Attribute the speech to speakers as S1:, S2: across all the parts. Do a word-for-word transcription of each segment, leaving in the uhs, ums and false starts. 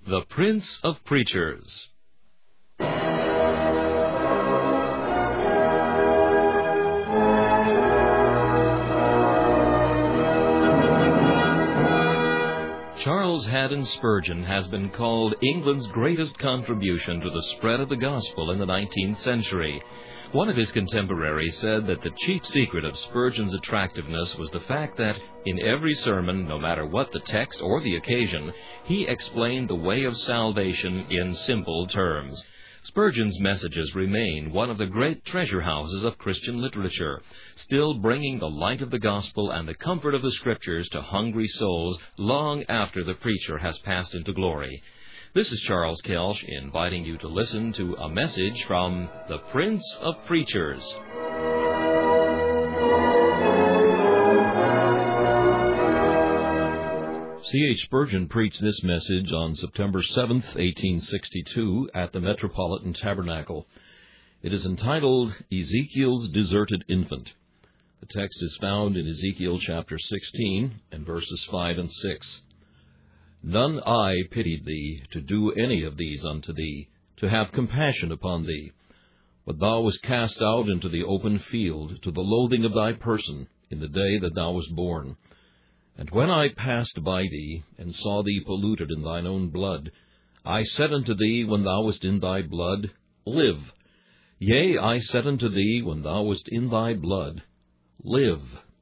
S1: The Prince of Preachers. Charles Haddon Spurgeon has been called England's greatest contribution to the spread of the gospel in the nineteenth century. One of his contemporaries said that the chief secret of Spurgeon's attractiveness was the fact that, in every sermon, no matter what the text or the occasion, he explained the way of salvation in simple terms. Spurgeon's messages remain one of the great treasure houses of Christian literature, still bringing the light of the gospel and the comfort of the Scriptures to hungry souls long after the preacher has passed into glory. This is Charles Kelsch inviting you to listen to a message from the Prince of Preachers. C H Spurgeon preached this message on September seventh, eighteen sixty-two, at the Metropolitan Tabernacle. It is entitled, Ezekiel's Deserted Infant. The text is found in Ezekiel chapter sixteen and verses five and six. None eye pitied thee, to do any of these unto thee, to have compassion upon thee. But thou wast cast out into the open field, to the loathing of thy person, in the day that thou wast born. And when I passed by thee, and saw thee polluted in thine own blood, I said unto thee, when thou wast in thy blood, Live. Yea, I said unto thee, when thou wast in thy blood, Live.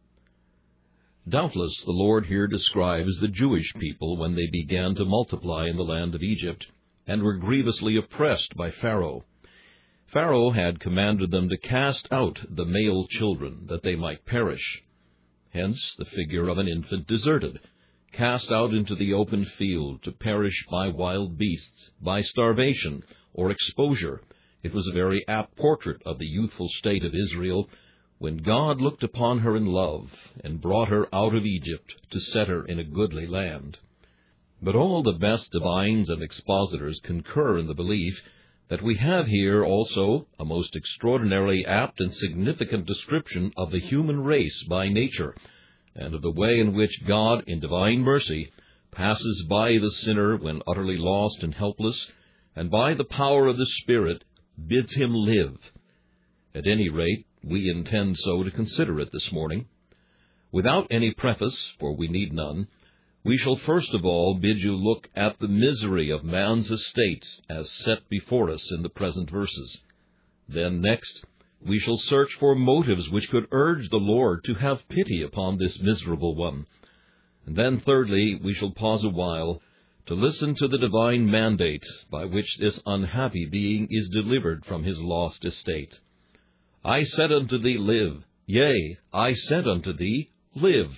S1: Doubtless the Lord here describes the Jewish people when they began to multiply in the land of Egypt, and were grievously oppressed by Pharaoh. Pharaoh had commanded them to cast out the male children, that they might perish. Hence the figure of an infant deserted, cast out into the open field to perish by wild beasts, by starvation, or exposure. It was a very apt portrait of the youthful state of Israel, when God looked upon her in love, and brought her out of Egypt to set her in a goodly land. But all the best divines and expositors concur in the belief that we have here also a most extraordinarily apt and significant description of the human race by nature, and of the way in which God, in divine mercy, passes by the sinner when utterly lost and helpless, and by the power of the Spirit bids him live. At any rate, we intend so to consider it this morning. Without any preface, for we need none, we shall first of all bid you look at the misery of man's estate as set before us in the present verses. Then next, we shall search for motives which could urge the Lord to have pity upon this miserable one. And then thirdly, we shall pause a while to listen to the divine mandate by which this unhappy being is delivered from his lost estate. I said unto thee, Live. Yea, I said unto thee, Live.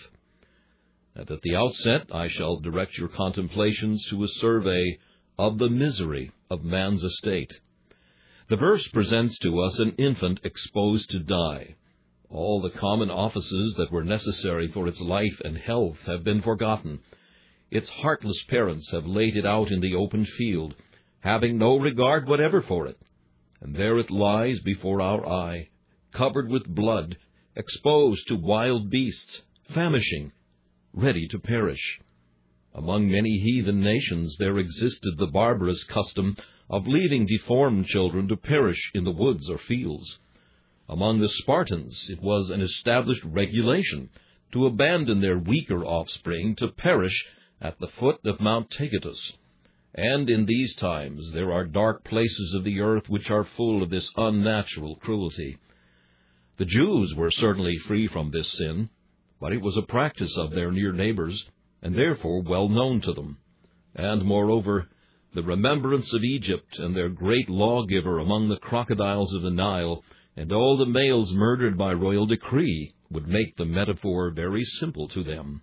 S1: And at the outset I shall direct your contemplations to a survey of the misery of man's estate. The verse presents to us an infant exposed to die. All the common offices that were necessary for its life and health have been forgotten. Its heartless parents have laid it out in the open field, having no regard whatever for it. And there it lies before our eye, covered with blood, exposed to wild beasts, famishing, ready to perish. Among many heathen nations there existed the barbarous custom of leaving deformed children to perish in the woods or fields. Among the Spartans it was an established regulation to abandon their weaker offspring to perish at the foot of Mount Taygetus. And in these times there are dark places of the earth which are full of this unnatural cruelty. The Jews were certainly free from this sin, but it was a practice of their near neighbors, and therefore well known to them. And, moreover, the remembrance of Egypt and their great lawgiver among the crocodiles of the Nile, and all the males murdered by royal decree, would make the metaphor very simple to them.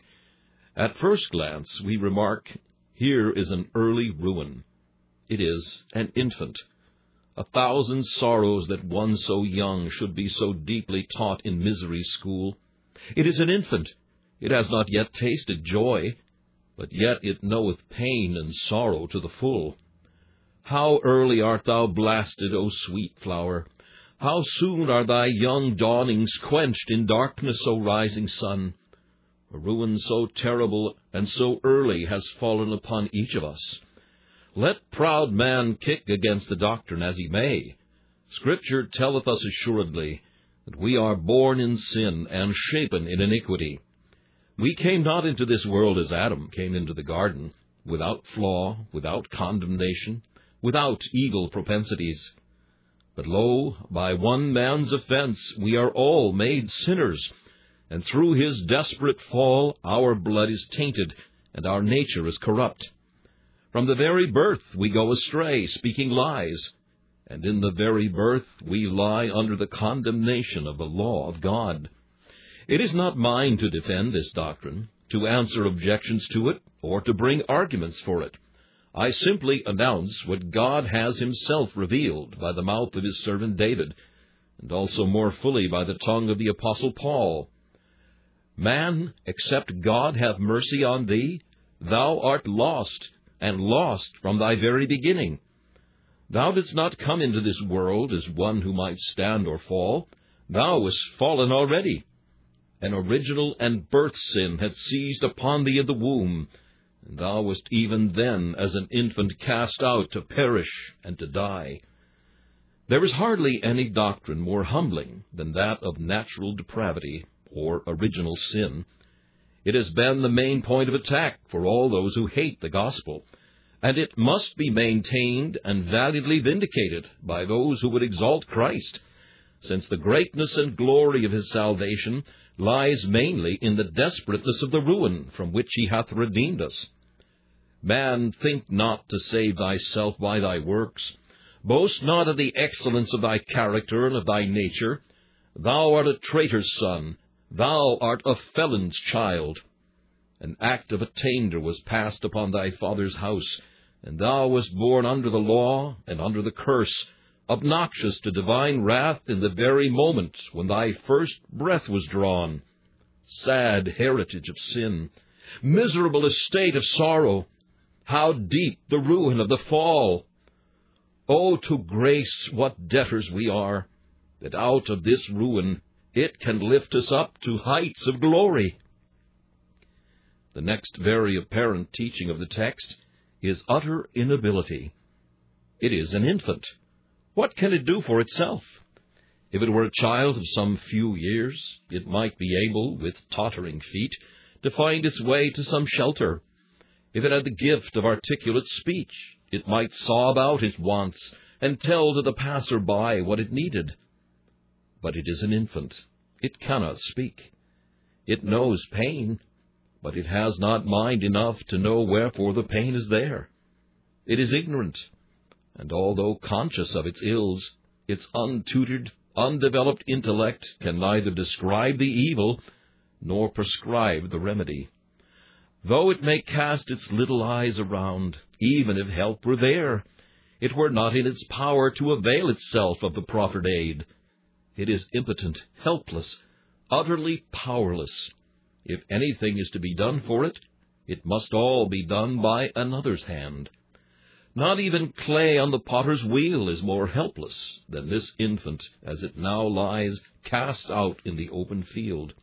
S1: At first glance, we remark, here is an early ruin. It is an infant. A thousand sorrows that one so young should be so deeply taught in misery's school. It is an infant. It has not yet tasted joy, but yet it knoweth pain and sorrow to the full. How early art thou blasted, O sweet flower! How soon are thy young dawnings quenched in darkness, O rising sun! A ruin so terrible and so early has fallen upon each of us. Let proud man kick against the doctrine as he may. Scripture telleth us assuredly that we are born in sin and shapen in iniquity. We came not into this world as Adam came into the garden, without flaw, without condemnation, without evil propensities. But lo, by one man's offense we are all made sinners, and through his desperate fall our blood is tainted, and our nature is corrupt. From the very birth we go astray, speaking lies, and in the very birth we lie under the condemnation of the law of God. It is not mine to defend this doctrine, to answer objections to it, or to bring arguments for it. I simply announce what God has himself revealed by the mouth of his servant David, and also more fully by the tongue of the Apostle Paul. Man, except God have mercy on thee, thou art lost, and lost from thy very beginning. Thou didst not come into this world as one who might stand or fall. Thou wast fallen already. An original and birth sin had seized upon thee in the womb, and thou wast even then as an infant cast out to perish and to die. There is hardly any doctrine more humbling than that of natural depravity, or original sin. It has been the main point of attack for all those who hate the gospel, and it must be maintained and valiantly vindicated by those who would exalt Christ, since the greatness and glory of his salvation lies mainly in the desperateness of the ruin from which he hath redeemed us. Man, think not to save thyself by thy works. Boast not of the excellence of thy character and of thy nature. Thou art a traitor's son. Thou art a felon's child. An act of attainder was passed upon thy father's house, and thou wast born under the law and under the curse, obnoxious to divine wrath in the very moment when thy first breath was drawn. Sad heritage of sin, miserable estate of sorrow, how deep the ruin of the fall! Oh, to grace what debtors we are, that out of this ruin it can lift us up to heights of glory. The next very apparent teaching of the text is utter inability. It is an infant. What can it do for itself? If it were a child of some few years, it might be able, with tottering feet, to find its way to some shelter. If it had the gift of articulate speech, it might sob out its wants and tell to the passer-by what it needed. But it is an infant. It cannot speak. It knows pain, but it has not mind enough to know wherefore the pain is there. It is ignorant, and although conscious of its ills, its untutored, undeveloped intellect can neither describe the evil nor prescribe the remedy. Though it may cast its little eyes around, even if help were there, it were not in its power to avail itself of the proffered aid. It is impotent, helpless, utterly powerless. If anything is to be done for it, it must all be done by another's hand. Not even clay on the potter's wheel is more helpless than this infant as it now lies cast out in the open field.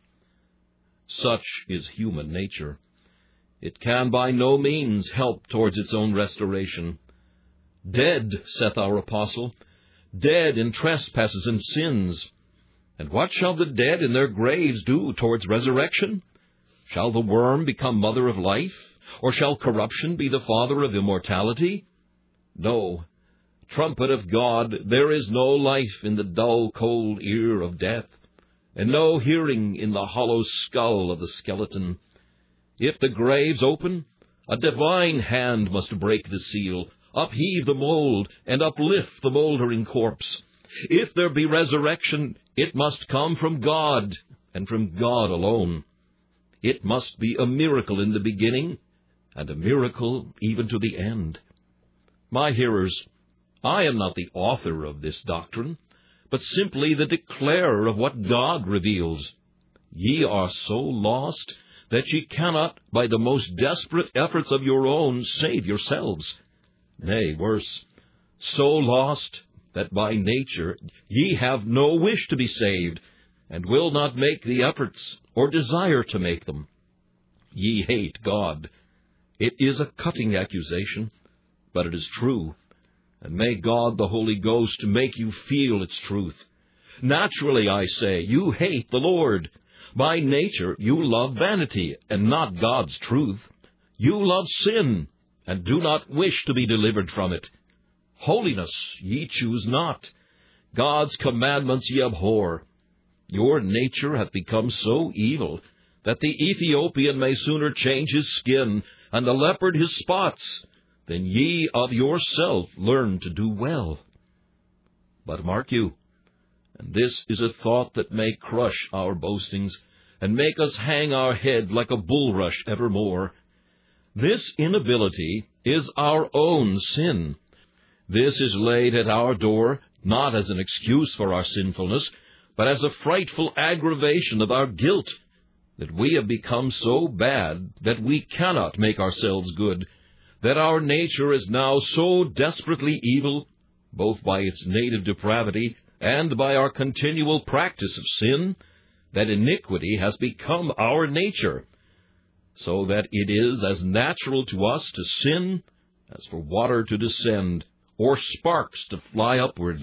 S1: Such is human nature. It can by no means help towards its own restoration. Dead, saith our apostle, dead in trespasses and sins. And what shall the dead in their graves do towards resurrection? Shall the worm become mother of life? Or shall corruption be the father of immortality? No. Trumpet of God, there is no life in the dull, cold ear of death, and no hearing in the hollow skull of the skeleton. If the graves open, a divine hand must break the seal, upheave the mold, and uplift the mouldering corpse. If there be resurrection, it must come from God, and from God alone. It must be a miracle in the beginning, and a miracle even to the end. My hearers, I am not the author of this doctrine, but simply the declarer of what God reveals. Ye are so lost that ye cannot, by the most desperate efforts of your own, save yourselves. Nay, worse, so lost that by nature ye have no wish to be saved, and will not make the efforts or desire to make them. Ye hate God. It is a cutting accusation, but it is true, and may God the Holy Ghost make you feel its truth. Naturally, I say, you hate the Lord. By nature, you love vanity, and not God's truth. You love sin, and do not wish to be delivered from it. Holiness ye choose not. God's commandments ye abhor. Your nature hath become so evil that the Ethiopian may sooner change his skin, and the leopard his spots, than ye of yourself learn to do well. But mark you, and this is a thought that may crush our boastings, and make us hang our head like a bulrush evermore. This inability is our own sin. This is laid at our door, not as an excuse for our sinfulness, but as a frightful aggravation of our guilt, that we have become so bad that we cannot make ourselves good, that our nature is now so desperately evil, both by its native depravity and by our continual practice of sin, that iniquity has become our nature, so that it is as natural to us to sin as for water to descend, or sparks to fly upward.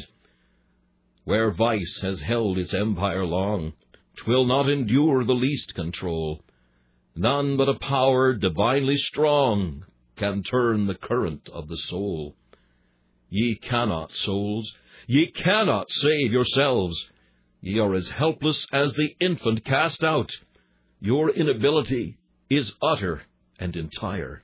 S1: Where vice has held its empire long, 'twill not endure the least control. None but a power divinely strong can turn the current of the soul. Ye cannot, souls, ye cannot save yourselves. Ye are as helpless as the infant cast out. Your inability is utter and entire.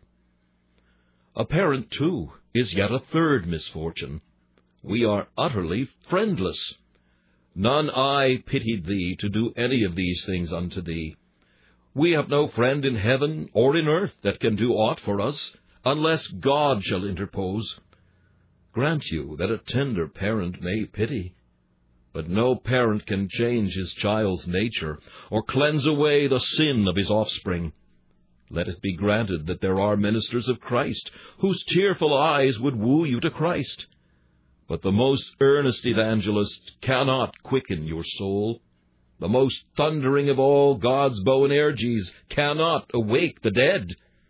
S1: Apparent, too, is yet a third misfortune. We are utterly friendless. None eye pitied thee to do any of these things unto thee. We have no friend in heaven or in earth that can do aught for us, unless God shall interpose. Grant you that a tender parent may pity, but no parent can change his child's nature, or cleanse away the sin of his offspring. Let it be granted that there are ministers of Christ, whose tearful eyes would woo you to Christ. But the most earnest evangelist cannot quicken your soul. The most thundering of all God's Boanerges cannot awake the dead.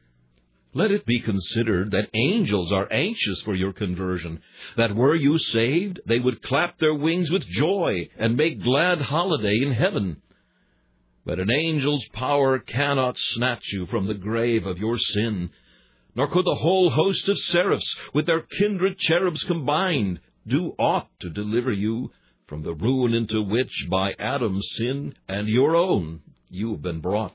S1: Let it be considered that angels are anxious for your conversion, that were you saved, they would clap their wings with joy and make glad holiday in heaven. But an angel's power cannot snatch you from the grave of your sin, nor could the whole host of seraphs, with their kindred cherubs combined, do aught to deliver you from the ruin into which, by Adam's sin and your own, you have been brought.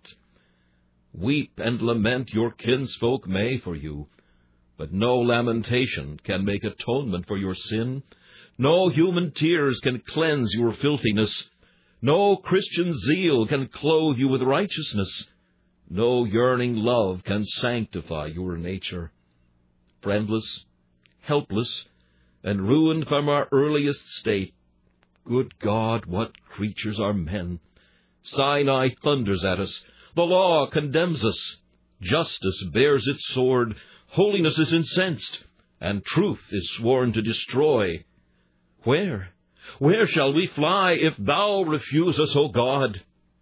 S1: Weep and lament your kinsfolk may for you, but no lamentation can make atonement for your sin. No human tears can cleanse your filthiness. No Christian zeal can clothe you with righteousness. No yearning love can sanctify your nature. Friendless, helpless, and ruined from our earliest state, good God, what creatures are men! Sinai thunders at us. The law condemns us. Justice bears its sword. Holiness is incensed, and truth is sworn to destroy. Where, where shall we fly if thou refuse us, O God?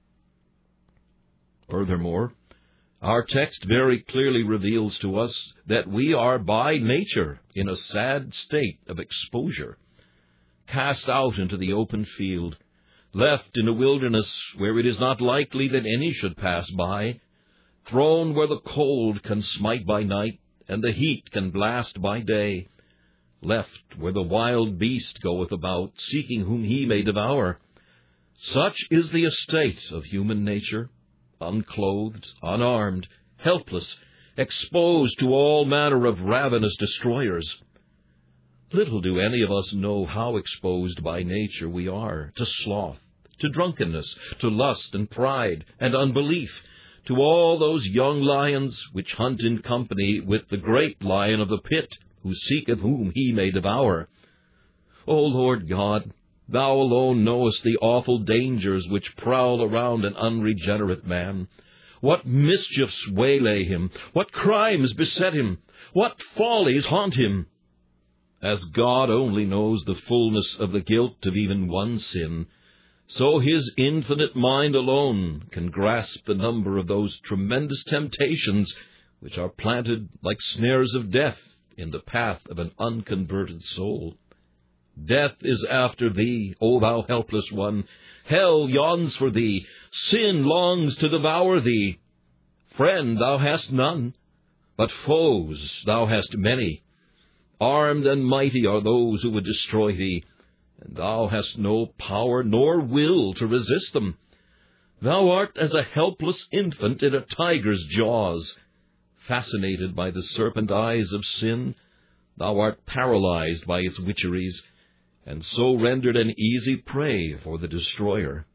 S1: Furthermore, our text very clearly reveals to us that we are by nature in a sad state of exposure, cast out into the open field, left in a wilderness where it is not likely that any should pass by, thrown where the cold can smite by night and the heat can blast by day, left where the wild beast goeth about, seeking whom he may devour. Such is the estate of human nature, unclothed, unarmed, helpless, exposed to all manner of ravenous destroyers. Little do any of us know how exposed by nature we are to sloth, to drunkenness, to lust and pride and unbelief, to all those young lions which hunt in company with the great lion of the pit, who seeketh whom he may devour. O Lord God, thou alone knowest the awful dangers which prowl around an unregenerate man. What mischiefs waylay him, what crimes beset him, what follies haunt him. As God only knows the fullness of the guilt of even one sin, so his infinite mind alone can grasp the number of those tremendous temptations which are planted like snares of death in the path of an unconverted soul. Death is after thee, O thou helpless one. Hell yawns for thee. Sin longs to devour thee. Friend thou hast none, but foes thou hast many. Armed and mighty are those who would destroy thee, and thou hast no power nor will to resist them. Thou art as a helpless infant in a tiger's jaws. Fascinated by the serpent eyes of sin, thou art paralyzed by its witcheries, and so rendered an easy prey for the destroyer.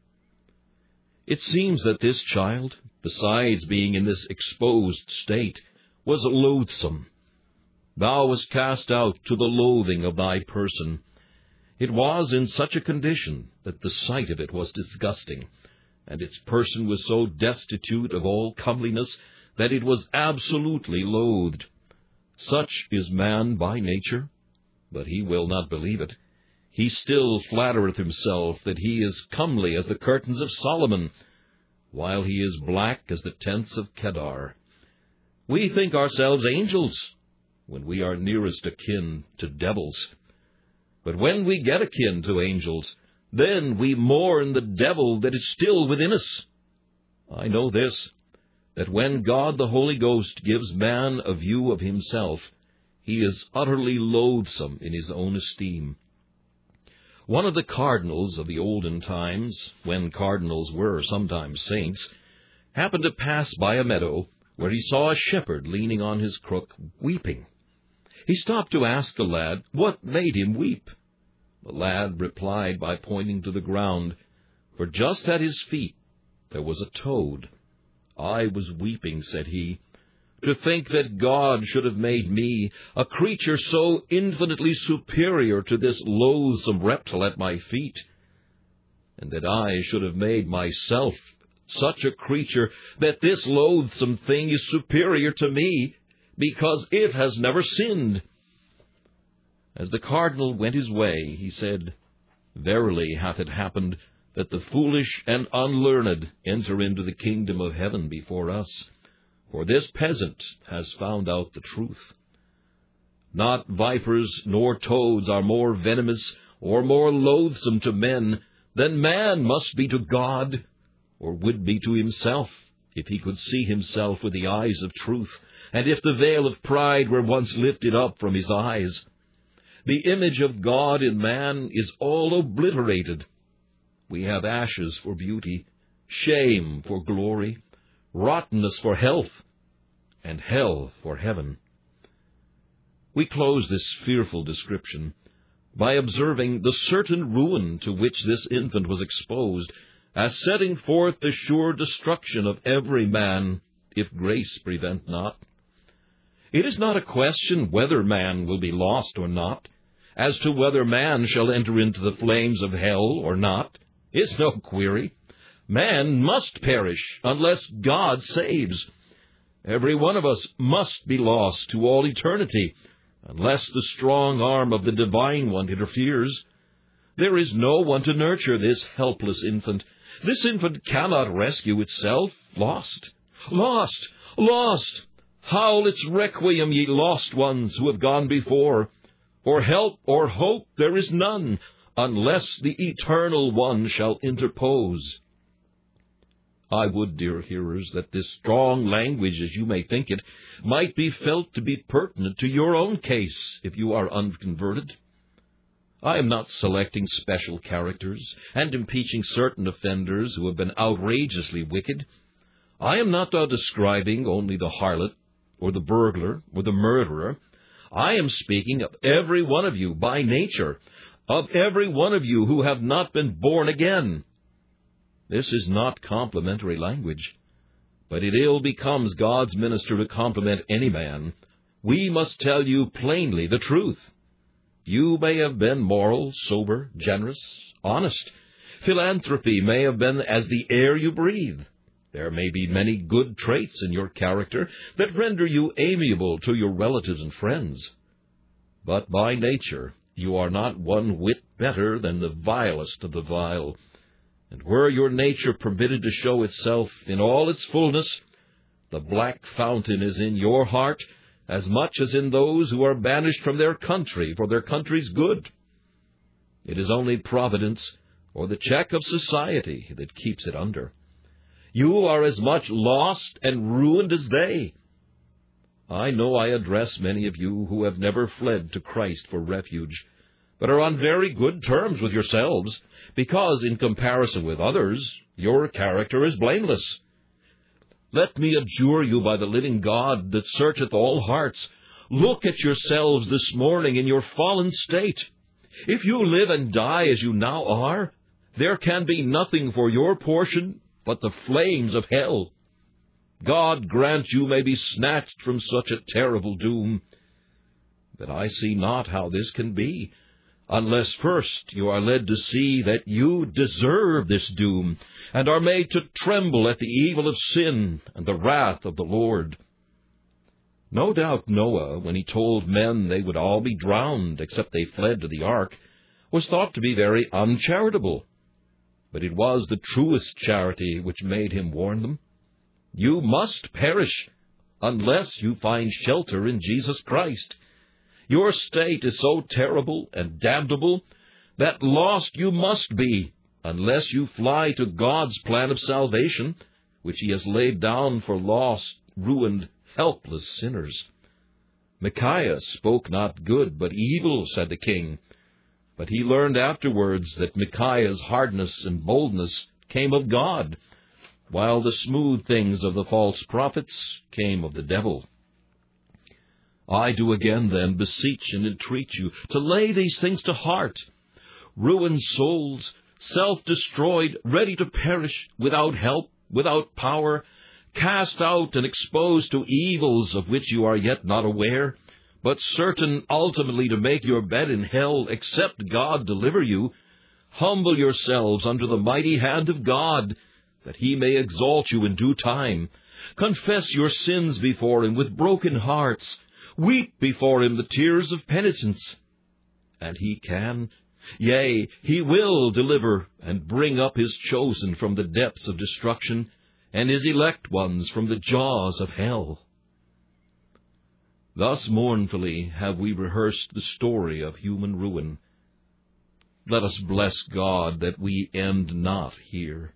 S1: It seems that this child, besides being in this exposed state, was loathsome. Thou wast cast out to the loathing of thy person. It was in such a condition that the sight of it was disgusting, and its person was so destitute of all comeliness that it was absolutely loathed. Such is man by nature, but he will not believe it. He still flattereth himself that he is comely as the curtains of Solomon, while he is black as the tents of Kedar. We think ourselves angels, when we are nearest akin to devils. But when we get akin to angels, then we mourn the devil that is still within us. I know this, that when God the Holy Ghost gives man a view of himself, he is utterly loathsome in his own esteem. One of the cardinals of the olden times, when cardinals were sometimes saints, happened to pass by a meadow where he saw a shepherd leaning on his crook, weeping. He stopped to ask the lad what made him weep. The lad replied by pointing to the ground, for just at his feet there was a toad. I was weeping, said he, to think that God should have made me, a creature so infinitely superior to this loathsome reptile at my feet, and that I should have made myself such a creature that this loathsome thing is superior to me, because it has never sinned. As the cardinal went his way, he said, Verily hath it happened that the foolish and unlearned enter into the kingdom of heaven before us. For this peasant has found out the truth. Not vipers nor toads are more venomous or more loathsome to men than man must be to God, or would be to himself, if he could see himself with the eyes of truth, and if the veil of pride were once lifted up from his eyes. The image of God in man is all obliterated. We have ashes for beauty, shame for glory, rottenness for health, and hell for heaven. We close this fearful description by observing the certain ruin to which this infant was exposed, as setting forth the sure destruction of every man, if grace prevent not. It is not a question whether man will be lost or not, as to whether man shall enter into the flames of hell or not, is no query. Man must perish unless God saves. Every one of us must be lost to all eternity, unless the strong arm of the Divine One interferes. There is no one to nurture this helpless infant. This infant cannot rescue itself. Lost, lost, lost! Howl its requiem, ye lost ones who have gone before. For help or hope there is none, unless the Eternal One shall interpose. I would, dear hearers, that this strong language, as you may think it, might be felt to be pertinent to your own case if you are unconverted. I am not selecting special characters and impeaching certain offenders who have been outrageously wicked. I am not uh, describing only the harlot, or the burglar, or the murderer. I am speaking of every one of you by nature, of every one of you who have not been born again. This is not complimentary language, but it ill becomes God's minister to compliment any man. We must tell you plainly the truth. You may have been moral, sober, generous, honest. Philanthropy may have been as the air you breathe. There may be many good traits in your character that render you amiable to your relatives and friends. But by nature you are not one whit better than the vilest of the vile. And were your nature permitted to show itself in all its fullness, the black fountain is in your heart, as much as in those who are banished from their country for their country's good. It is only providence, or the check of society, that keeps it under. You are as much lost and ruined as they. I know I address many of you who have never fled to Christ for refuge, but are on very good terms with yourselves, because, in comparison with others, your character is blameless. Let me adjure you by the living God that searcheth all hearts, look at yourselves this morning in your fallen state. If you live and die as you now are, there can be nothing for your portion but the flames of hell. God grant you may be snatched from such a terrible doom. But I see not how this can be, unless first you are led to see that you deserve this doom, and are made to tremble at the evil of sin and the wrath of the Lord. No doubt Noah, when he told men they would all be drowned except they fled to the ark, was thought to be very uncharitable. But it was the truest charity which made him warn them. You must perish unless you find shelter in Jesus Christ. Your state is so terrible and damnable that lost you must be unless you fly to God's plan of salvation, which he has laid down for lost, ruined, helpless sinners. Micaiah spoke not good, but evil, said the king. But he learned afterwards that Micaiah's hardness and boldness came of God, while the smooth things of the false prophets came of the devil. I do again, then, beseech and entreat you to lay these things to heart. Ruined souls, self-destroyed, ready to perish, without help, without power, cast out and exposed to evils of which you are yet not aware, but certain ultimately to make your bed in hell, except God deliver you, humble yourselves under the mighty hand of God, that he may exalt you in due time. Confess your sins before him with broken hearts. Weep before him the tears of penitence. And he can, yea, he will deliver and bring up his chosen from the depths of destruction, and his elect ones from the jaws of hell. Thus mournfully have we rehearsed the story of human ruin. Let us bless God that we end not here.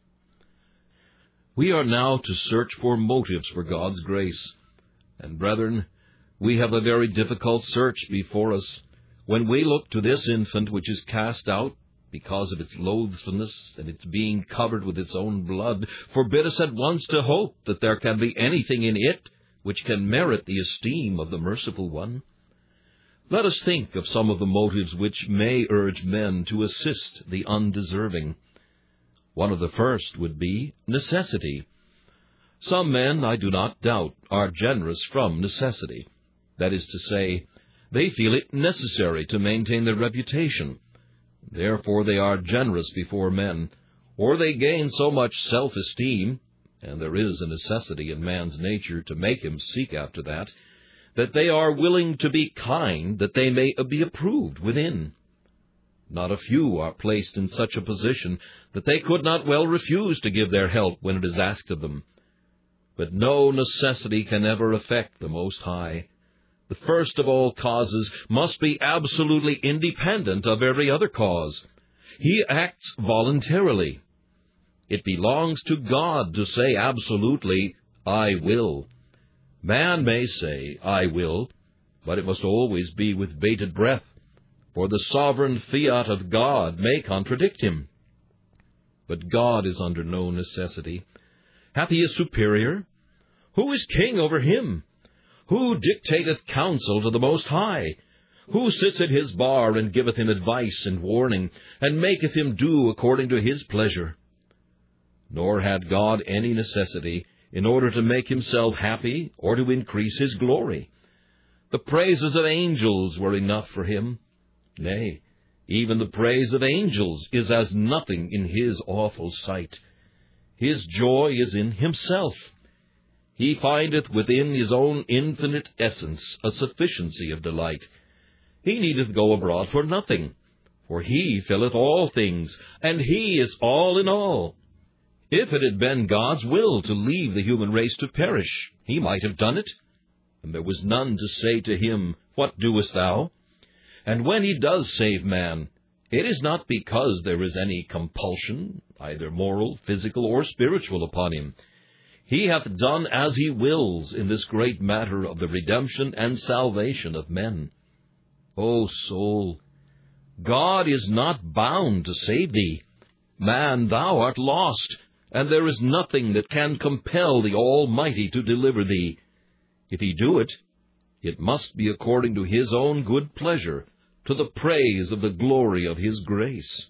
S1: We are now to search for motives for God's grace. And, brethren, we have a very difficult search before us when we look to this infant which is cast out because of its loathsomeness and its being covered with its own blood, forbid us at once to hope that there can be anything in it which can merit the esteem of the merciful one. Let us think of some of the motives which may urge men to assist the undeserving. One of the first would be necessity. Some men, I do not doubt, are generous from necessity. That is to say, they feel it necessary to maintain their reputation. Therefore they are generous before men, or they gain so much self-esteem, and there is a necessity in man's nature to make him seek after that, that they are willing to be kind that they may be approved within. Not a few are placed in such a position that they could not well refuse to give their help when it is asked of them. But no necessity can ever affect the Most High. The first of all causes must be absolutely independent of every other cause. He acts voluntarily. It belongs to God to say absolutely, I will. Man may say, I will, but it must always be with bated breath, for the sovereign fiat of God may contradict him. But God is under no necessity. Hath he a superior? Who is king over him? Who dictateth counsel to the Most High? Who sits at his bar and giveth him advice and warning, and maketh him do according to his pleasure? Nor had God any necessity in order to make himself happy or to increase his glory. The praises of angels were enough for him. Nay, even the praise of angels is as nothing in his awful sight. His joy is in himself. He findeth within his own infinite essence a sufficiency of delight. He needeth go abroad for nothing, for he filleth all things, and he is all in all. If it had been God's will to leave the human race to perish, he might have done it. and there was none to say to him, What doest thou? And when he does save man, it is not because there is any compulsion, either moral, physical, or spiritual, upon him. He hath done as he wills in this great matter of the redemption and salvation of men. O soul, God is not bound to save thee. Man, thou art lost, and there is nothing that can compel the Almighty to deliver thee. If he do it, it must be according to his own good pleasure, to the praise of the glory of his grace.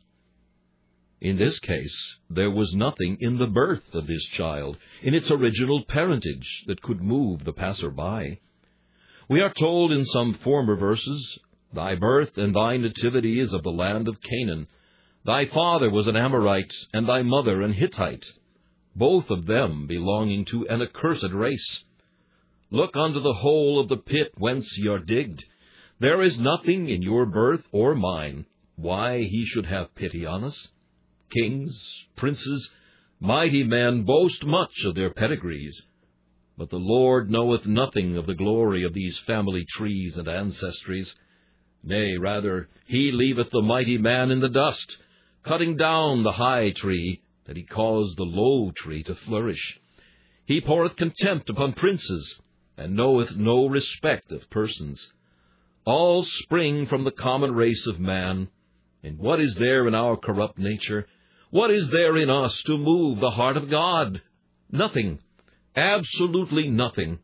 S1: In this case, there was nothing in the birth of this child, in its original parentage, that could move the passer-by. We are told in some former verses, Thy birth and thy nativity is of the land of Canaan. Thy father was an Amorite, and thy mother an Hittite, both of them belonging to an accursed race. Look unto the hole of the pit whence ye are digged. There is nothing in your birth or mine why he should have pity on us. Kings, princes, mighty men boast much of their pedigrees, but the Lord knoweth nothing of the glory of these family trees and ancestries. Nay, rather, he leaveth the mighty man in the dust, cutting down the high tree, that he cause the low tree to flourish. He poureth contempt upon princes, and knoweth no respect of persons. All spring from the common race of man. And what is there in our corrupt nature? What is there in us to move the heart of God? Nothing. Absolutely nothing.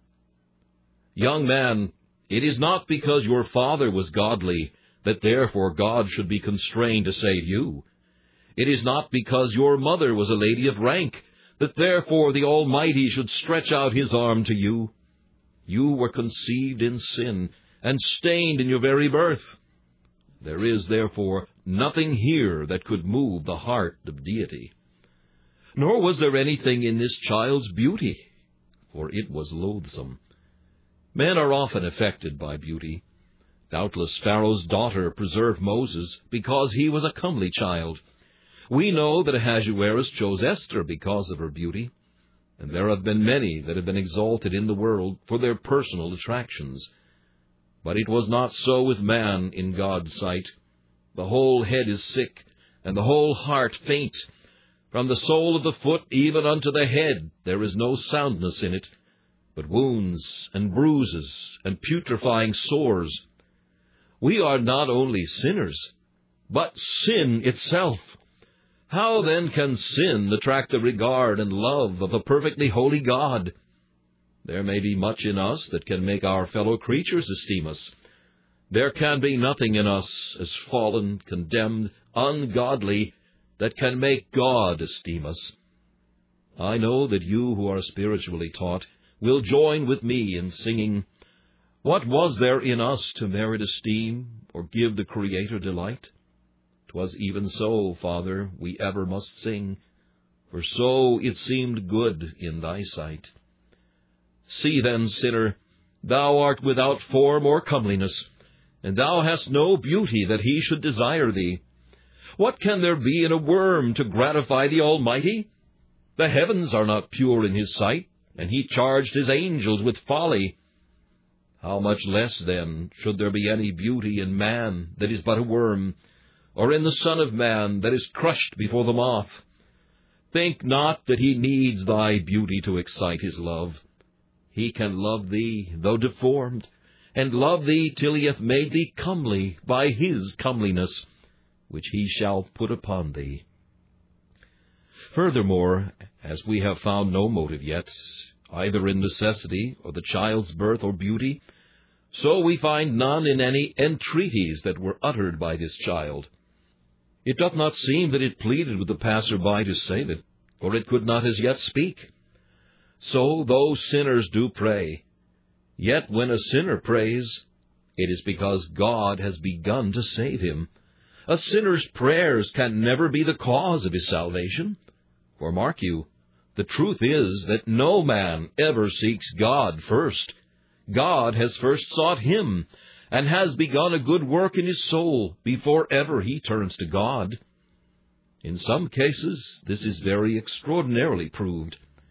S1: Young man, it is not because your father was godly that therefore God should be constrained to save you. It is not because your mother was a lady of rank that therefore the Almighty should stretch out his arm to you. You were conceived in sin, and stained in your very birth. There is, therefore, nothing here that could move the heart of deity. Nor was there anything in this child's beauty, for it was loathsome. Men are often affected by beauty. Doubtless Pharaoh's daughter preserved Moses because he was a comely child. We know that Ahasuerus chose Esther because of her beauty, and there have been many that have been exalted in the world for their personal attractions. But it was not so with man in God's sight. The whole head is sick, and the whole heart faint. From the sole of the foot even unto the head there is no soundness in it, but wounds and bruises and putrefying sores. We are not only sinners, but sin itself. How then can sin attract the regard and love of a perfectly holy God? There may be much in us that can make our fellow creatures esteem us. There can be nothing in us as fallen, condemned, ungodly, that can make God esteem us. I know that you who are spiritually taught will join with me in singing, What was there in us to merit esteem, or give the Creator delight? 'Twas even so, Father, we ever must sing, for so it seemed good in thy sight. See then, sinner, thou art without form or comeliness, and thou hast no beauty that he should desire thee. What can there be in a worm to gratify the Almighty? The heavens are not pure in his sight, and he charged his angels with folly. How much less, then, should there be any beauty in man that is but a worm, or in the Son of Man that is crushed before the moth? Think not that he needs thy beauty to excite his love. He can love thee, though deformed, and love thee till he hath made thee comely by his comeliness, which he shall put upon thee. Furthermore, as we have found no motive yet, either in necessity or the child's birth or beauty, so we find none in any entreaties that were uttered by this child. It doth not seem that it pleaded with the passer-by to save it, for it could not as yet speak. So, though sinners do pray, yet when a sinner prays, it is because God has begun to save him. A sinner's prayers can never be the cause of his salvation. For mark you, the truth is that no man ever seeks God first. God has first sought him, and has begun a good work in his soul before ever he turns to God. In some cases, this is very extraordinarily proved.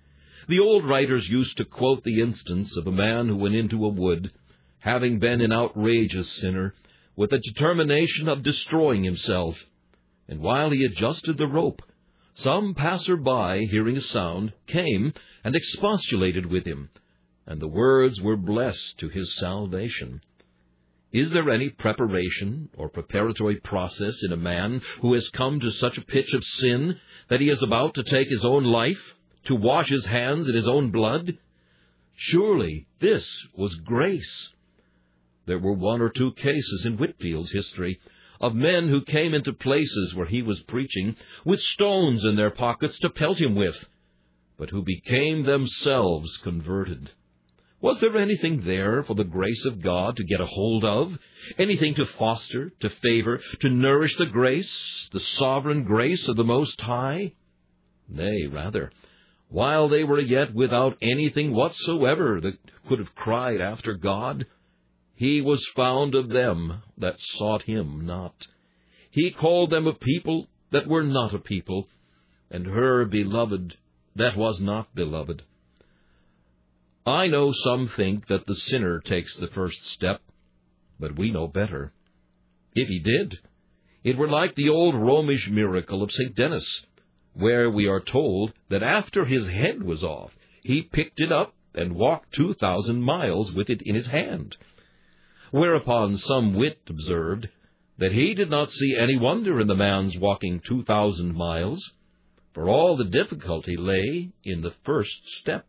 S1: The old writers used to quote the instance of a man who went into a wood, having been an outrageous sinner, with the determination of destroying himself. And while he adjusted the rope, some passer-by, hearing a sound, came and expostulated with him, and the words were blessed to his salvation. Is there any preparation or preparatory process in a man who has come to such a pitch of sin that he is about to take his own life, to wash his hands in his own blood? Surely this was grace. There were one or two cases in Whitfield's history of men who came into places where he was preaching with stones in their pockets to pelt him with, but who became themselves converted. Was there anything there for the grace of God to get a hold of? Anything to foster, to favor, to nourish the grace, the sovereign grace of the Most High? Nay, rather, while they were yet without anything whatsoever that could have cried after God, He was found of them that sought Him not. He called them a people that were not a people, and her beloved that was not beloved. I know some think that the sinner takes the first step, but we know better. If he did, it were like the old Romish miracle of Saint Denis, where we are told that after his head was off, he picked it up and walked two thousand miles with it in his hand. Whereupon some wit observed that he did not see any wonder in the man's walking two thousand miles, for all the difficulty lay in the first step.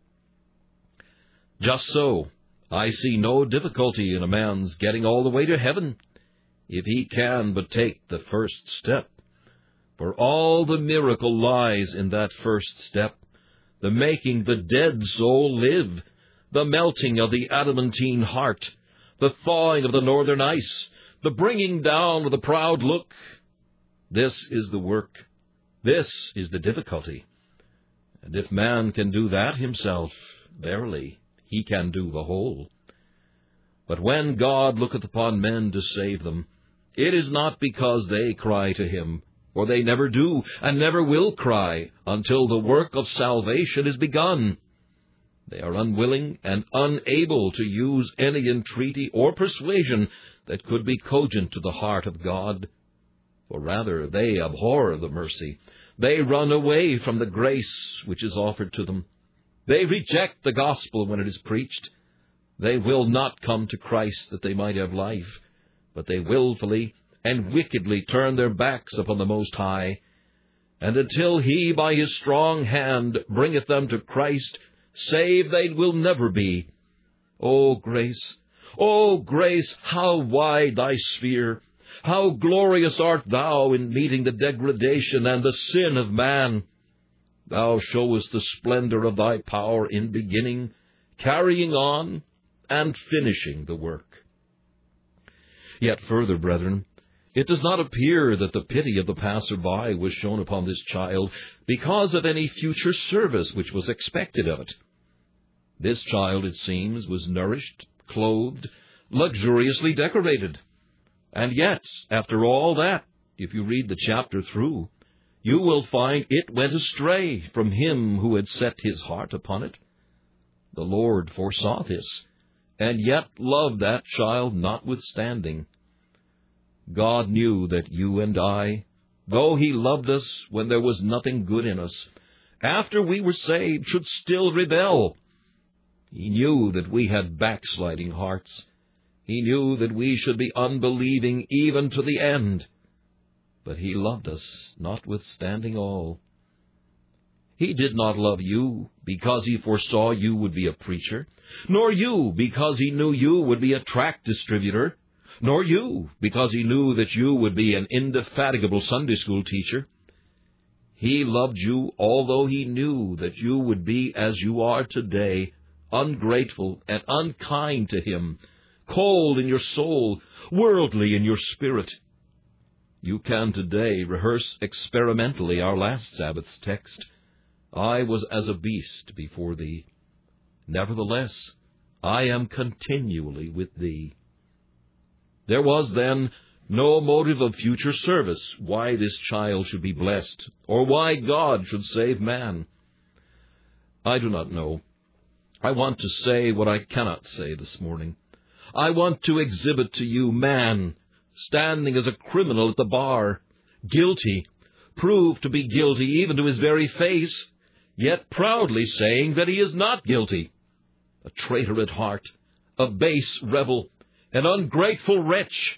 S1: Just so, I see no difficulty in a man's getting all the way to heaven, if he can but take the first step. For all the miracle lies in that first step, the making the dead soul live, the melting of the adamantine heart, the thawing of the northern ice, the bringing down of the proud look. This is the work. This is the difficulty. And if man can do that himself, verily, he can do the whole. But when God looketh upon men to save them, it is not because they cry to Him, for they never do, and never will cry, until the work of salvation is begun. They are unwilling and unable to use any entreaty or persuasion that could be cogent to the heart of God. For rather they abhor the mercy. They run away from the grace which is offered to them. They reject the gospel when it is preached. They will not come to Christ that they might have life, but they willfully and wickedly turn their backs upon the Most High. And until He by His strong hand bringeth them to Christ, saved they will never be. O grace, O grace, how wide thy sphere! How glorious art thou in meeting the degradation and the sin of man! Thou showest the splendor of thy power in beginning, carrying on, and finishing the work. Yet further, brethren, it does not appear that the pity of the passer-by was shown upon this child because of any future service which was expected of it. This child, it seems, was nourished, clothed, luxuriously decorated. And yet, after all that, if you read the chapter through, you will find it went astray from Him who had set His heart upon it. The Lord foresaw this, and yet loved that child notwithstanding. God knew that you and I, though He loved us when there was nothing good in us, after we were saved, should still rebel. He knew that we had backsliding hearts. He knew that we should be unbelieving even to the end. But He loved us, notwithstanding all. He did not love you because He foresaw you would be a preacher, nor you because He knew you would be a tract distributor, nor you because He knew that you would be an indefatigable Sunday school teacher. He loved you although He knew that you would be as you are today, ungrateful and unkind to Him, cold in your soul, worldly in your spirit. You can today rehearse experimentally our last Sabbath's text, I was as a beast before thee. Nevertheless, I am continually with thee. There was then no motive of future service why this child should be blessed, or why God should save man. I do not know. I want to say what I cannot say this morning. I want to exhibit to you man, standing as a criminal at the bar, guilty, proved to be guilty even to his very face, yet proudly saying that he is not guilty. A traitor at heart, a base rebel, an ungrateful wretch.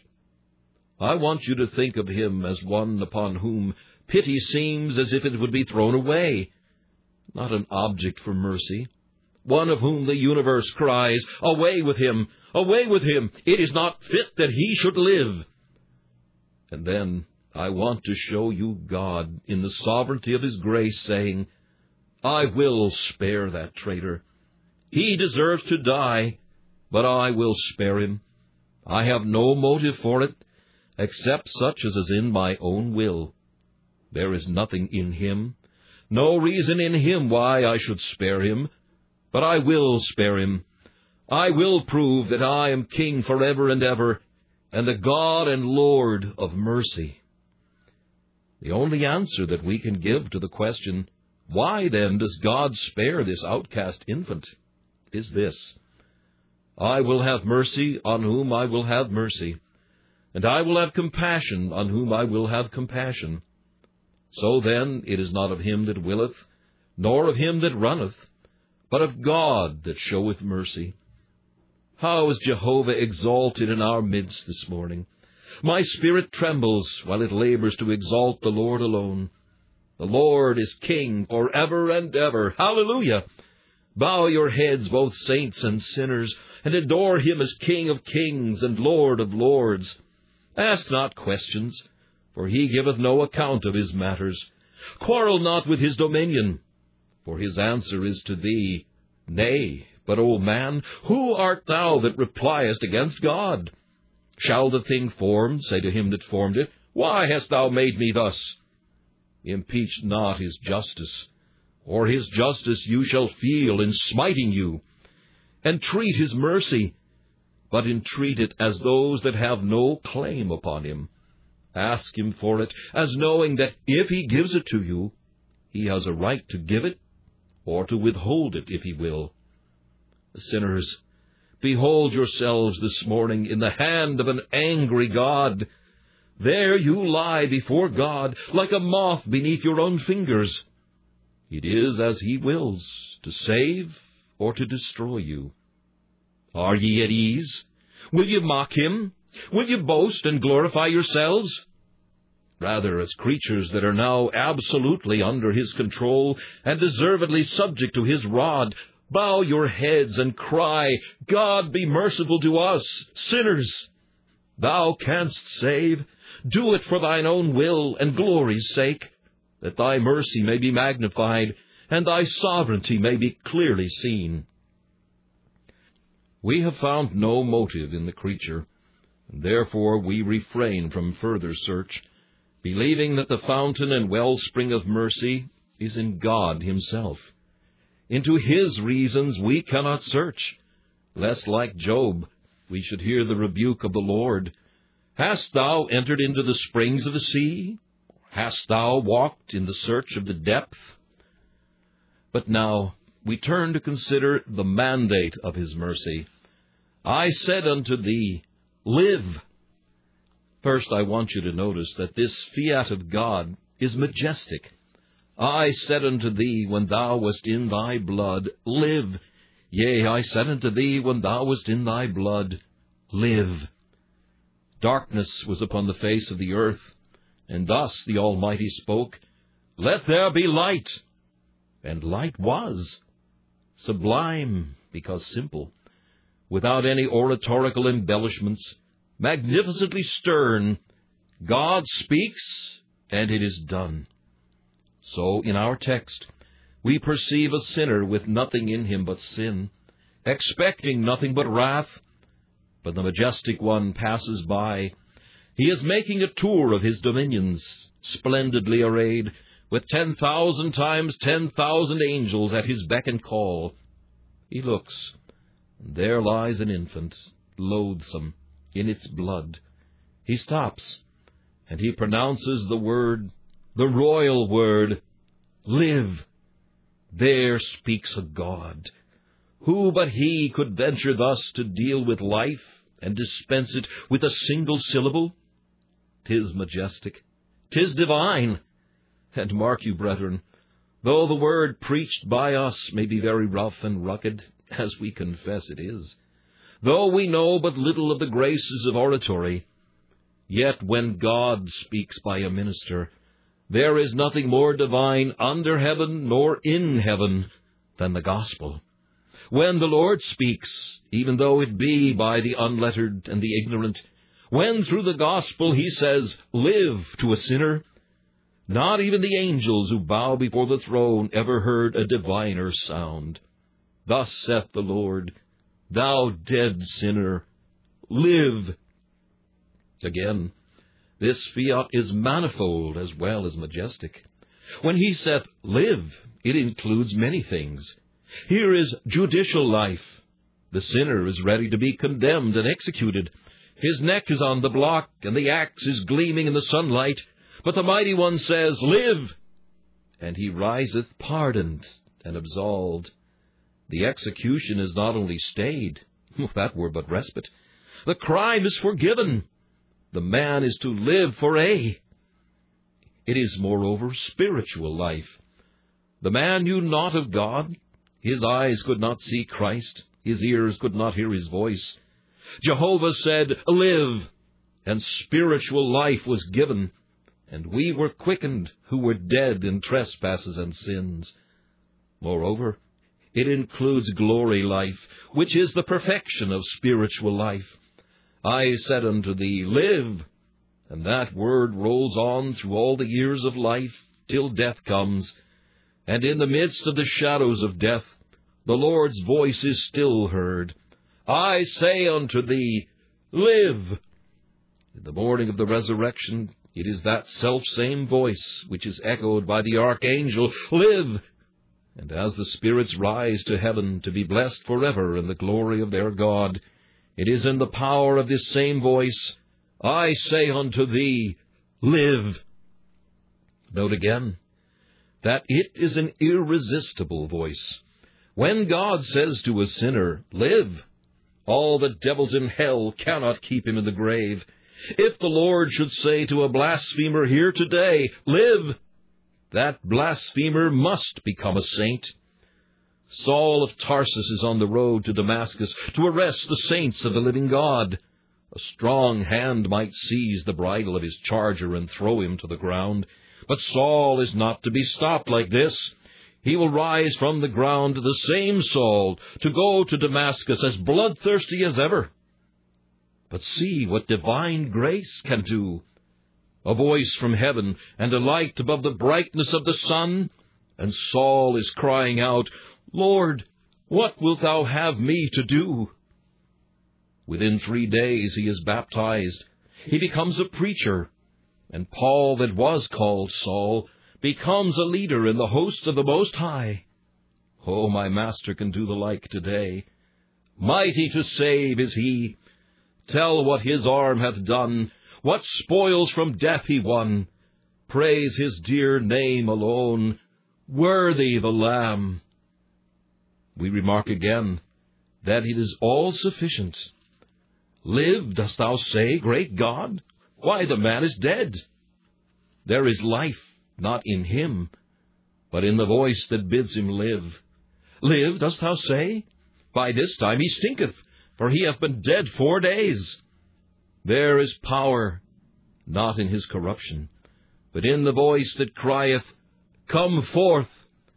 S1: I want you to think of him as one upon whom pity seems as if it would be thrown away, not an object for mercy, one of whom the universe cries, "Away with him! Away with him! It is not fit that he should live." And then I want to show you God in the sovereignty of his grace, saying, "I will spare that traitor. He deserves to die, but I will spare him. I have no motive for it, except such as is in my own will. There is nothing in him, no reason in him why I should spare him, but I will spare him. I will prove that I am king forever and ever, and the God and Lord of mercy." The only answer that we can give to the question, why then does God spare this outcast infant, is this: I will have mercy on whom I will have mercy, and I will have compassion on whom I will have compassion. So then it is not of him that willeth, nor of him that runneth, but of God that showeth mercy. How is Jehovah exalted in our midst this morning! My spirit trembles while it labors to exalt the Lord alone. The Lord is King forever and ever. Hallelujah! Bow your heads, both saints and sinners, and adore him as King of kings and Lord of lords. Ask not questions, for he giveth no account of his matters. Quarrel not with his dominion, for his answer is to thee, Nay, but, O man, who art thou that repliest against God? Shall the thing formed say to him that formed it, Why hast thou made me thus? Impeach not his justice, or his justice you shall feel in smiting you. Entreat his mercy, but entreat it as those that have no claim upon him. Ask him for it, as knowing that if he gives it to you, he has a right to give it, or to withhold it if he will. Sinners, behold yourselves this morning in the hand of an angry God. There you lie before God, like a moth beneath your own fingers. It is as he wills, to save or to destroy you. Are ye at ease? Will ye mock him? Will ye boast and glorify yourselves? Rather, as creatures that are now absolutely under his control and deservedly subject to his rod, bow your heads and cry, God be merciful to us, sinners. Thou canst save. Do it for thine own will and glory's sake, that thy mercy may be magnified and thy sovereignty may be clearly seen. We have found no motive in the creature, and therefore we refrain from further search, believing that the fountain and wellspring of mercy is in God himself. Into his reasons we cannot search, lest, like Job, we should hear the rebuke of the Lord. Hast thou entered into the springs of the sea? Hast thou walked in the search of the depth? But now we turn to consider the mandate of his mercy. I said unto thee, Live. First, I want you to notice that this fiat of God is majestic. I said unto thee when thou wast in thy blood, Live. Yea, I said unto thee when thou wast in thy blood, Live. Darkness was upon the face of the earth, and thus the Almighty spoke, Let there be light. And light was, sublime because simple, without any oratorical embellishments, magnificently stern. God speaks, and it is done. So, in our text, we perceive a sinner with nothing in him but sin, expecting nothing but wrath. But the majestic one passes by. He is making a tour of his dominions, splendidly arrayed, with ten thousand times ten thousand angels at his beck and call. He looks, and there lies an infant, loathsome, in its blood. He stops, and he pronounces the word, the royal word, Live. There speaks a God. Who but he could venture thus to deal with life and dispense it with a single syllable? 'Tis majestic, 'tis divine. And mark you, brethren, though the word preached by us may be very rough and rugged, as we confess it is, though we know but little of the graces of oratory, yet when God speaks by a minister, there is nothing more divine under heaven nor in heaven than the gospel. When the Lord speaks, even though it be by the unlettered and the ignorant, when through the gospel he says, "Live," to a sinner, not even the angels who bow before the throne ever heard a diviner sound. Thus saith the Lord, "Thou dead sinner, live." Again, this fiat is manifold as well as majestic. When he saith, "Live," it includes many things. Here is judicial life. The sinner is ready to be condemned and executed. His neck is on the block, and the axe is gleaming in the sunlight. But the Mighty One says, "Live," and he riseth pardoned and absolved. The execution is not only stayed, that were but respite. The crime is forgiven. The man is to live for aye. It is, moreover, spiritual life. The man knew naught of God. His eyes could not see Christ. His ears could not hear his voice. Jehovah said, "Live," and spiritual life was given. And we were quickened who were dead in trespasses and sins. Moreover, it includes glory life, which is the perfection of spiritual life. I said unto thee, "Live," and that word rolls on through all the years of life till death comes. And in the midst of the shadows of death, the Lord's voice is still heard. I say unto thee, "Live." In the morning of the resurrection, it is that self-same voice which is echoed by the archangel, "Live." And as the spirits rise to heaven to be blessed forever in the glory of their God, it is in the power of this same voice, "I say unto thee, live." Note again that it is an irresistible voice. When God says to a sinner, "Live," all the devils in hell cannot keep him in the grave. If the Lord should say to a blasphemer here today, "Live," that blasphemer must become a saint. Saul of Tarsus is on the road to Damascus to arrest the saints of the living God. A strong hand might seize the bridle of his charger and throw him to the ground. But Saul is not to be stopped like this. He will rise from the ground, the same Saul, to go to Damascus as bloodthirsty as ever. But see what divine grace can do. A voice from heaven, and a light above the brightness of the sun, and Saul is crying out, "Lord, what wilt thou have me to do?" Within three days he is baptized. He becomes a preacher, and Paul, that was called Saul, becomes a leader in the hosts of the Most High. Oh, my Master can do the like today. Mighty to save is he. Tell what his arm hath done, what spoils from death he won. Praise his dear name alone. Worthy the Lamb. We remark again that it is all sufficient. Live, dost thou say, great God? Why, the man is dead. There is life not in him, but in the voice that bids him live. Live, dost thou say? By this time he stinketh, for he hath been dead four days. There is power, not in his corruption, but in the voice that crieth, "Come forth."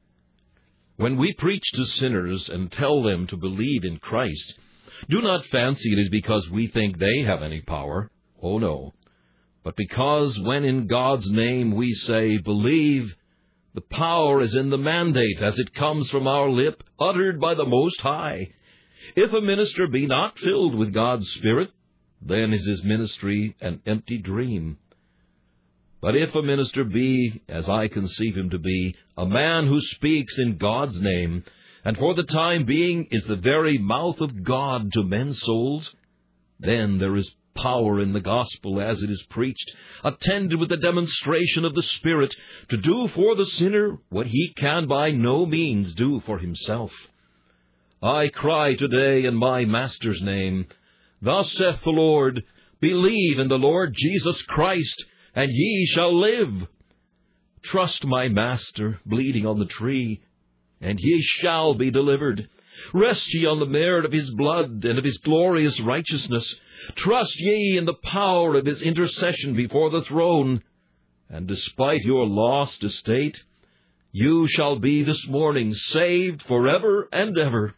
S1: When we preach to sinners and tell them to believe in Christ, do not fancy it is because we think they have any power. Oh, no. But because when in God's name we say, "Believe," the power is in the mandate as it comes from our lip, uttered by the Most High. If a minister be not filled with God's Spirit, then is his ministry an empty dream. But if a minister be, as I conceive him to be, a man who speaks in God's name, and for the time being is the very mouth of God to men's souls, then there is power in the gospel as it is preached, attended with the demonstration of the Spirit, to do for the sinner what he can by no means do for himself. I cry today in my Master's name, Thus saith the Lord, Believe in the Lord Jesus Christ, and ye shall live. Trust my Master, bleeding on the tree, and ye shall be delivered. Rest ye on the merit of his blood and of his glorious righteousness. Trust ye in the power of his intercession before the throne. And despite your lost estate, you shall be this morning saved forever and ever.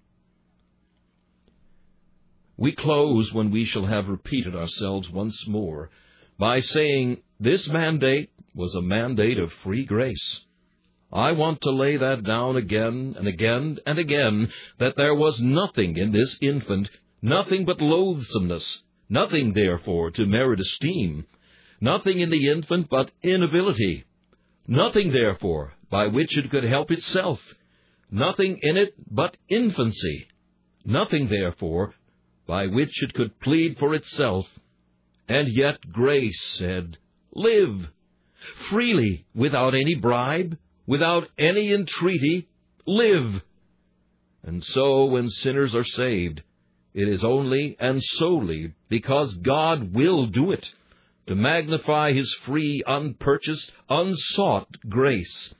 S1: We close when we shall have repeated ourselves once more by saying this mandate was a mandate of free grace. I want to lay that down again and again and again, that there was nothing in this infant, nothing but loathsomeness, nothing, therefore, to merit esteem, nothing in the infant but inability, nothing, therefore, by which it could help itself, nothing in it but infancy, nothing, therefore, by which it could plead for itself. And yet grace said, Live, freely, without any bribe, without any entreaty, live. And so when sinners are saved, it is only and solely because God will do it, to magnify his free, unpurchased, unsought grace.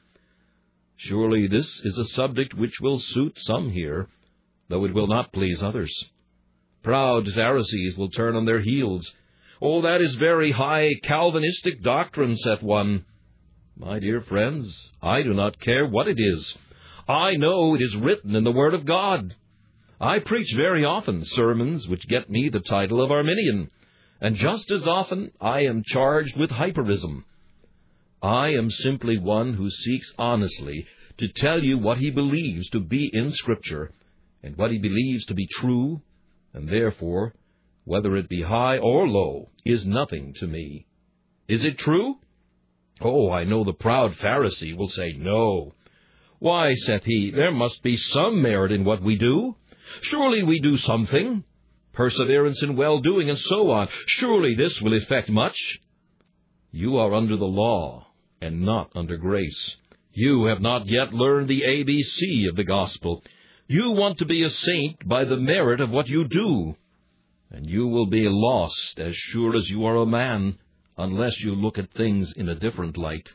S1: Surely this is a subject which will suit some here, though it will not please others. Proud Pharisees will turn on their heels. Oh, that is very high Calvinistic doctrine, saith one. My dear friends, I do not care what it is. I know it is written in the Word of God. I preach very often sermons which get me the title of Arminian, and just as often I am charged with hyperism. I am simply one who seeks honestly to tell you what he believes to be in Scripture, and what he believes to be true, and therefore, whether it be high or low, is nothing to me. Is it true? Oh, I know the proud Pharisee will say, No. Why, saith he, there must be some merit in what we do. Surely we do something. Perseverance in well-doing and so on. Surely this will effect much. You are under the law and not under grace. You have not yet learned the A B C of the gospel. You want to be a saint by the merit of what you do, and you will be lost as sure as you are a man, unless you look at things in a different light.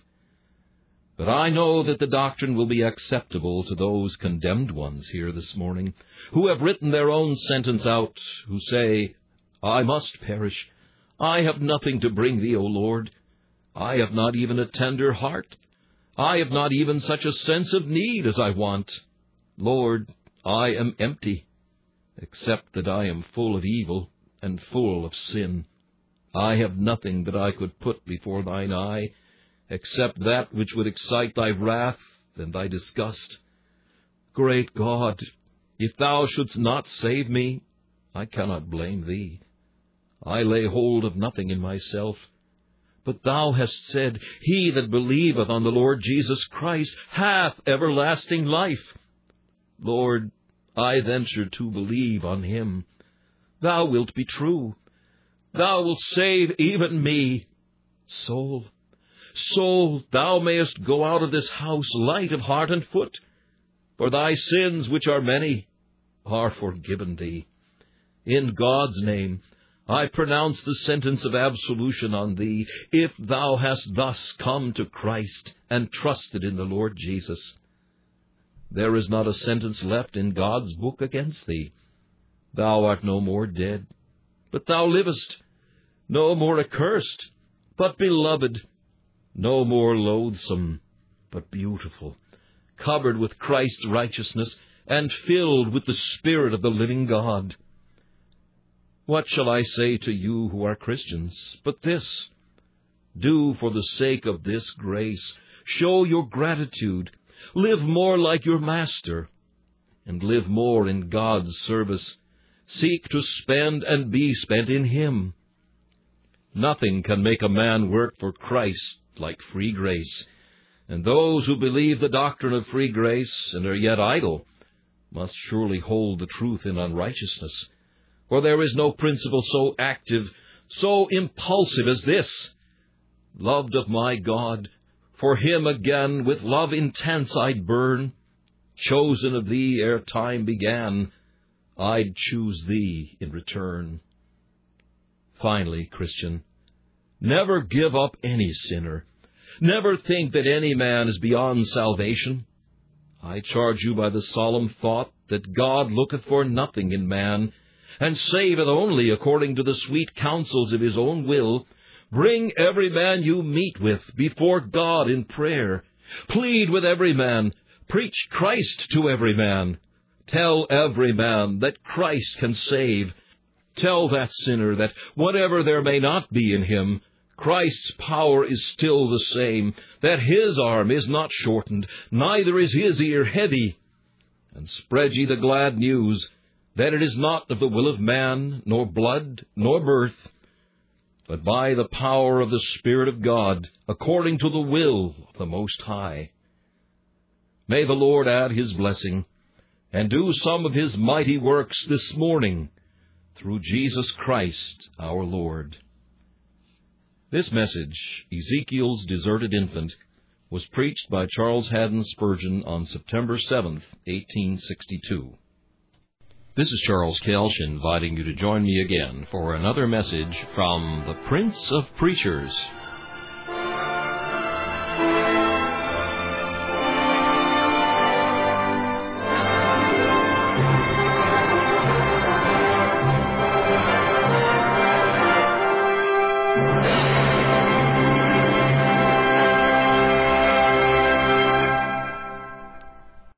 S1: But I know that the doctrine will be acceptable to those condemned ones here this morning, who have written their own sentence out, who say, I must perish. I have nothing to bring thee, O Lord. I have not even a tender heart. I have not even such a sense of need as I want. Lord, I am empty, except that I am full of evil and full of sin. I have nothing that I could put before thine eye, except that which would excite thy wrath and thy disgust. Great God, if thou shouldst not save me, I cannot blame thee. I lay hold of nothing in myself. But thou hast said, He that believeth on the Lord Jesus Christ hath everlasting life. Lord, I venture to believe on him. Thou wilt be true. Thou wilt save even me. Soul, soul, thou mayest go out of this house light of heart and foot, for thy sins, which are many, are forgiven thee. In God's name, I pronounce the sentence of absolution on thee, if thou hast thus come to Christ and trusted in the Lord Jesus. There is not a sentence left in God's book against thee. Thou art no more dead, but thou livest, no more accursed, but beloved, no more loathsome, but beautiful, covered with Christ's righteousness, and filled with the Spirit of the living God. What shall I say to you who are Christians but this? Do for the sake of this grace, show your gratitude, live more like your Master, and live more in God's service. Seek to spend and be spent in Him. Nothing can make a man work for Christ like free grace, and those who believe the doctrine of free grace and are yet idle must surely hold the truth in unrighteousness. For there is no principle so active, so impulsive as this. Loved of my God, for him again with love intense I'd burn. Chosen of thee ere time began, I'd choose thee in return. Finally, Christian, never give up any sinner. Never think that any man is beyond salvation. I charge you by the solemn thought that God looketh for nothing in man, and saveth only according to the sweet counsels of his own will. Bring every man you meet with before God in prayer. Plead with every man. Preach Christ to every man. Tell every man that Christ can save. Tell that sinner that whatever there may not be in him, Christ's power is still the same, that his arm is not shortened, neither is his ear heavy. And spread ye the glad news that it is not of the will of man, nor blood, nor birth, but by the power of the Spirit of God, according to the will of the Most High. May the Lord add his blessing, and do some of his mighty works this morning, through Jesus Christ our Lord. This message, Ezekiel's Deserted Infant, was preached by Charles Haddon Spurgeon on September seventh, eighteen sixty-two. This is Charles Kelsch inviting you to join me again for another message from the Prince of Preachers.